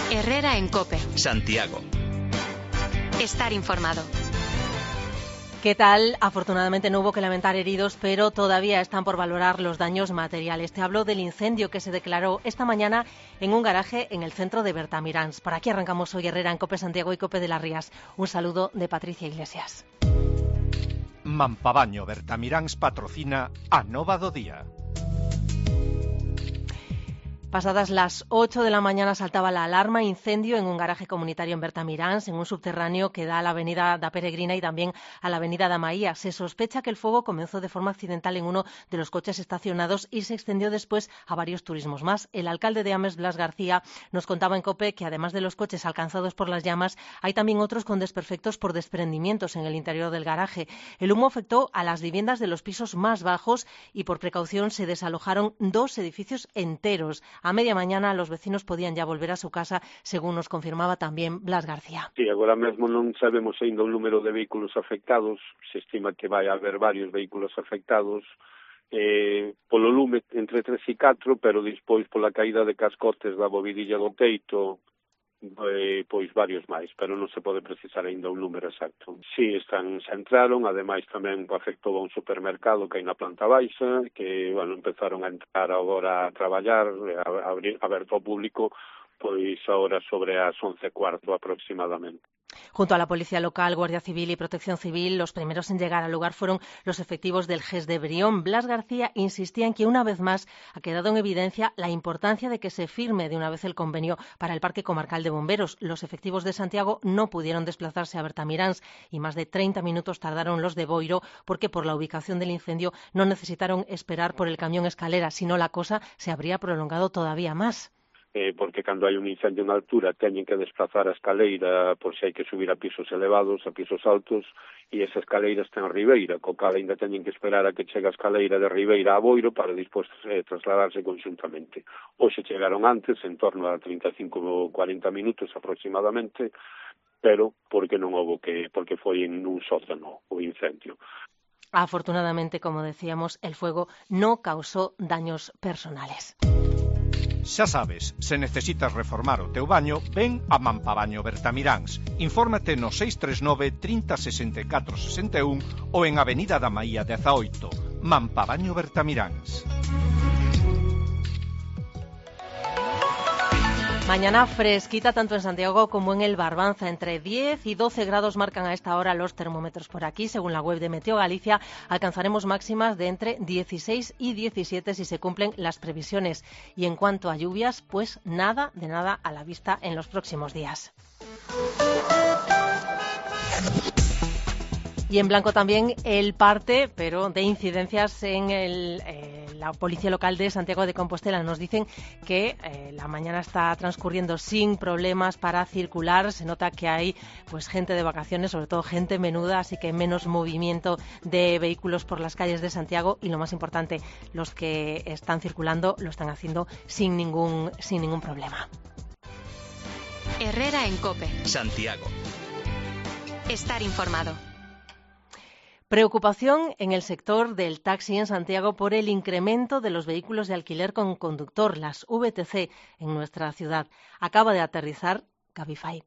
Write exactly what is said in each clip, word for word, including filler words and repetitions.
Herrera en COPE. Santiago. Estar informado. ¿Qué tal? Afortunadamente no hubo que lamentar heridos, pero todavía están por valorar los daños materiales. Te hablo del incendio que se declaró esta mañana en un garaje en el centro de Bertamiráns. Por aquí arrancamos hoy Herrera en COPE Santiago y COPE de las Rías. Un saludo de Patricia Iglesias. Mampabaño Bertamiráns patrocina a Nova do Día. Pasadas las ocho de la mañana saltaba la alarma incendio en un garaje comunitario en Bertamiráns, en un subterráneo que da a la avenida da Peregrina y también a la avenida da Maía. Se sospecha que el fuego comenzó de forma accidental en uno de los coches estacionados y se extendió después a varios turismos más. El alcalde de Ames, Blas García, nos contaba en COPE que además de los coches alcanzados por las llamas, hay también otros con desperfectos por desprendimientos en el interior del garaje. El humo afectó a las viviendas de los pisos más bajos y por precaución se desalojaron dos edificios enteros. A media mañana los vecinos podían ya volver a su casa, según nos confirmaba también Blas García. Sí, agora mesmo non sabemos ainda o número de vehículos afectados, se estima que vai haber varios vehículos afectados, eh, polo lume entre tres e catro, pero despois pola caída de cascotes da bovidilla do teito, eh, pois varios máis, pero non se pode precisar ainda un número exacto. Si, están, se entraron, ademais tamén afectou a un supermercado que hai na planta baixa, que, bueno, empezaron a entrar agora a traballar, a, a abrir, aberto ao público, pois agora sobre as once e cuarto aproximadamente. Junto a la Policía Local, Guardia Civil y Protección Civil, los primeros en llegar al lugar fueron los efectivos del G E S de Brión. Blas García insistía en que una vez más ha quedado en evidencia la importancia de que se firme de una vez el convenio para el Parque Comarcal de Bomberos. Los efectivos de Santiago no pudieron desplazarse a Bertamiráns y más de treinta minutos tardaron los de Boiro porque por la ubicación del incendio no necesitaron esperar por el camión escalera, sino la cosa se habría prolongado todavía más. Eh, porque cando hai un incendio na altura teñen que desplazar a escaleira por se hai que subir a pisos elevados, a pisos altos, e esa escaleira está en Ribeira, co cal ainda teñen que esperar a que chegue a escaleira de Ribeira a Boiro para despois eh, trasladarse conjuntamente. Hoxe chegaron antes, en torno a trinta e cinco ou cuarenta minutos aproximadamente, pero porque non houve que, porque foi en un sótano o incendio. Afortunadamente, como decíamos, el fuego no causó daños personales. Xa sabes, se necesitas reformar o teu baño, ven a Mampabaño Bertamiráns. Infórmate no seis tres nove, trinta, sesenta e catro, sesenta e un ou en Avenida da Maía dezaoito. Mampabaño Bertamiráns. Mañana fresquita tanto en Santiago como en el Barbanza. Entre diez y doce grados marcan a esta hora los termómetros por aquí. Según la web de Meteo Galicia, alcanzaremos máximas de entre dieciséis y diecisiete si se cumplen las previsiones. Y en cuanto a lluvias, pues nada de nada a la vista en los próximos días. Y en blanco también el parte, pero de incidencias en el, eh, la Policía Local de Santiago de Compostela. Nos dicen que eh, la mañana está transcurriendo sin problemas para circular. Se nota que hay pues gente de vacaciones, sobre todo gente menuda, así que menos movimiento de vehículos por las calles de Santiago. Y lo más importante, los que están circulando lo están haciendo sin ningún, sin ningún problema. Herrera en COPE. Santiago. Estar informado. Preocupación en el sector del taxi en Santiago por el incremento de los vehículos de alquiler con conductor, las V T C, en nuestra ciudad. Acaba de aterrizar Cabify.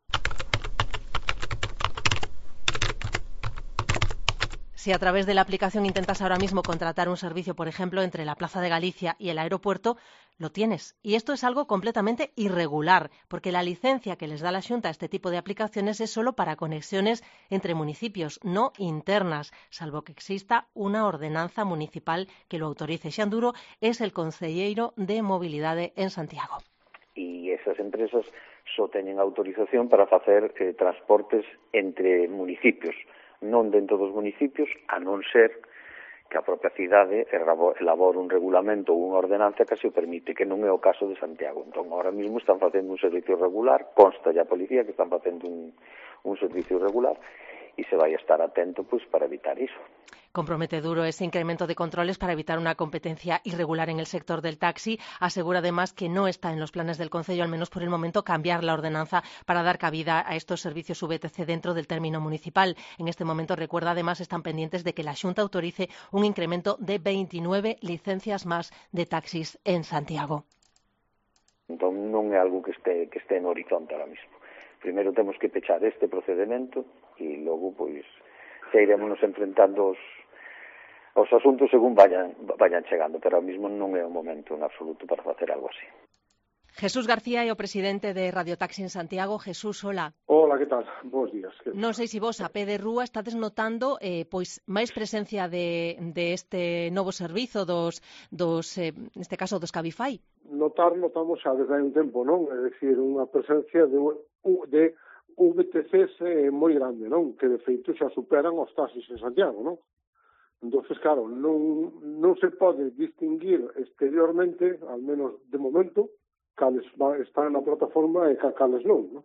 Si a través de la aplicación intentas ahora mismo contratar un servicio, por ejemplo, entre la Plaza de Galicia y el aeropuerto, lo tienes. Y esto es algo completamente irregular, porque la licencia que les da la Xunta a este tipo de aplicaciones es solo para conexiones entre municipios, no internas, salvo que exista una ordenanza municipal que lo autorice. Xanduro es el concelleiro de Mobilidade en Santiago. E esas empresas só teñen autorización para facer eh, transportes entre municipios, non dentro dos municipios, a non ser que a propia cidade elabore un regulamento ou unha ordenanza que se o permite, que non é o caso de Santiago. Entón, ahora mesmo están facendo un servicio regular, consta ya a policía que están facendo un, un servicio regular, e se vai a estar atento pois, para evitar iso. Compromete duro ese incremento de controles para evitar una competencia irregular en el sector del taxi. Asegura además que no está en los planes del Concello, al menos por el momento, cambiar la ordenanza para dar cabida a estos servicios V T C dentro del término municipal. En este momento, recuerda, además, están pendientes de que la Xunta autorice un incremento de veintinueve licencias más de taxis en Santiago. Entón, non é algo que este, que este no horizonte ahora mismo. Primeiro temos que pechar este procedimento e logo, pois, xa iremos nos enfrentando os, os asuntos según vayan, vayan chegando, pero ahora mismo non é o momento en absoluto para facer algo así. Jesús García é o presidente de Radiotaxi en Santiago. Jesús, hola. Hola, que tal? Bos días. Non sei se vos a pé de rúa estades notando eh, pois máis presencia de, de este novo servizo dos, dos eh, neste caso dos Cabify. Notar, notamos xa desde hai un tempo, non? É dicir, unha presencia de, de V T Cs eh, moi grande, non? Que de feito xa superan os taxis en Santiago, non? Entonces, claro, non, non se pode distinguir exteriormente, al menos de momento, cales están na plataforma e cales non, non?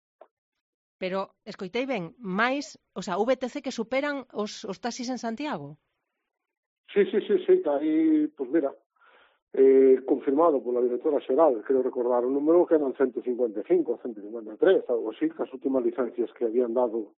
Pero, escoitei ben, máis, o sea, V T C que superan os, os taxis en Santiago? Sí, sí, sí, sí, está aí, pois mira, eh, confirmado pola directora xeral, creo recordar o número que eran ciento cincuenta e cinco, ciento cincuenta e tres, algo así, que as últimas licencias que habían dado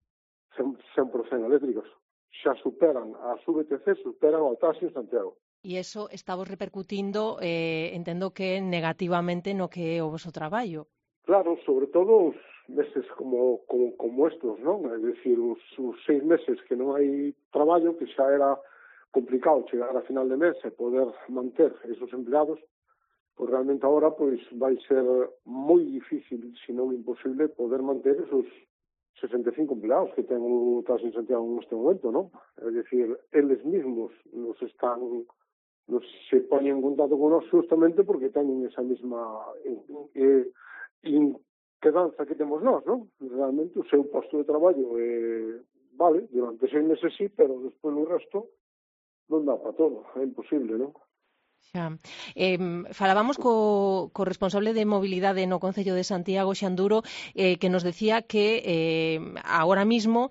cen por cento eléctricos xa superan, as V T C superan ao taxi en Santiago. E iso estamos repercutindo, eh, entendo que negativamente no que é o vosso traballo. Claro, sobre todo os meses como, como, como estos, non? É dicir, os, os seis meses que non hai traballo, que xa era complicado chegar a final de mes e poder manter esos empleados, pois realmente agora pois vai ser moi difícil, se non imposible, poder manter esos sesenta e cinco empleados que ten o Taxi en Santiago neste momento, non? É dicir, eles mismos nos están... nos se poñen en contacto con nós justamente porque teñen esa mesma eh, inquedanza que temos nós, non? Realmente o seu posto de traballo eh, vale, durante seis meses sí, pero despois o resto non dá para todo, é imposible, non? Xa. Eh, falábamos co, co responsable de mobilidade no Concello de Santiago, Xanduro, eh, que nos decía que eh, agora mismo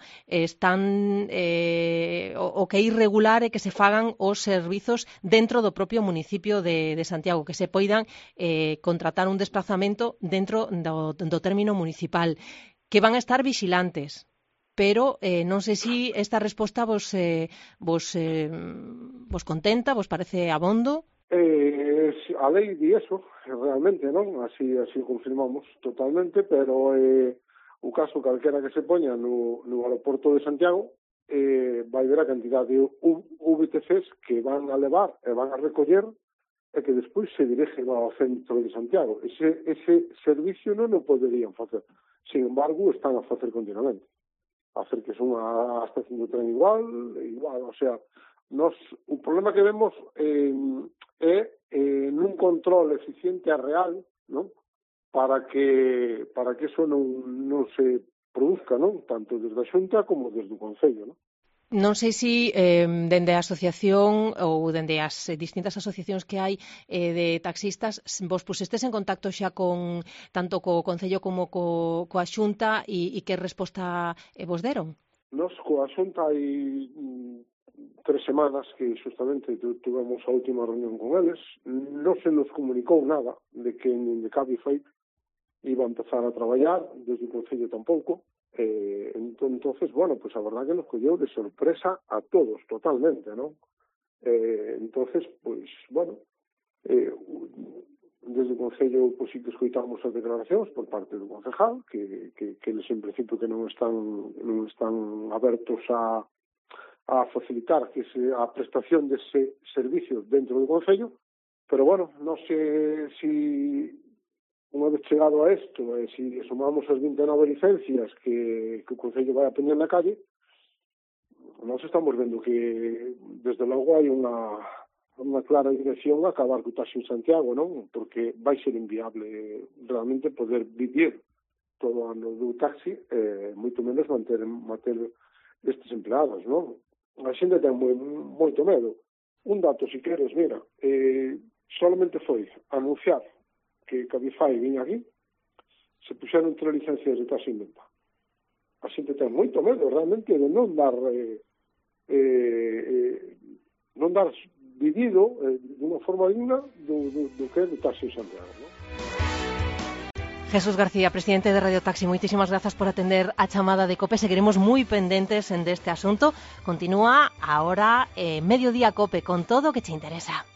están eh, o, o que é irregular é que se fagan os servizos dentro do propio municipio de, de Santiago, que se poidan eh, contratar un desplazamento dentro do, do término municipal, que van a estar vixilantes. Pero eh, non sei se esta resposta vos, eh, vos, eh, vos contenta, vos parece abondo. Eh, a lei di eso, realmente, non? Así así confirmamos totalmente, pero eh, o caso calquera que se poña no, no aeroporto de Santiago eh, vai ver a cantidad de V T Cs que van a levar e van a recoller e que despois se dirigen ao centro de Santiago. Ese, ese servicio non o poderían facer. Sin embargo, están a facer continuamente. A hacer que son a estación de tren igual, igual, o sea, nos, o problema que vemos eh, é eh, nun control eficiente e real, non? Para que para que eso non, non se produzca, non? Tanto desde a Xunta como desde o Concello, non? Non sei se eh, dende a asociación ou dende as distintas asociacións que hai eh, de taxistas vos pusestes en contacto xa con tanto co Concello como co, coa Xunta e, e que resposta eh, vos deron? Nos coa Xunta hai tres semanas que justamente tuvemos a última reunión con eles, non se nos comunicou nada de que nin de Cabify iba a empezar a traballar, desde o Concello tampouco. Eh, entonces, bueno, pues a verdad que nos colleu de sorpresa a todos, totalmente, ¿no? Eh, entonces, pues, bueno, eh, desde o Concello, pues sí que escoitamos as declaracións por parte do concejal, que, que, que eles en principio que non están, non están abertos a, a facilitar que se, a prestación dese servicio dentro do Concello, pero bueno, non sei si unha vez chegado a isto, e se si sumamos as vinte e nove licencias que, que o Concello vai a poñer na calle, nós estamos vendo que desde logo hai unha, unha clara dirección a acabar co taxi en Santiago, non? Porque vai ser inviable realmente poder vivir todo o ano do taxi, e moito menos manter, manter estes empleados, non? A xente ten moi, moito medo. Un dato, si queres, mira, eh, solamente foi anunciar que Cabify viña aquí, se puxeron tres licencias de taxi en venta. A xente ten moito medo realmente de non dar eh, eh, eh, non dar vivido eh, de unha forma digna do, do, do que é do taxi en Santiago, non? Jesús García, presidente de Radiotaxi, moitísimas grazas por atender a chamada de COPE. Seguiremos moi pendentes en deste asunto. Continúa ahora eh, Mediodía COPE con todo o que che interesa.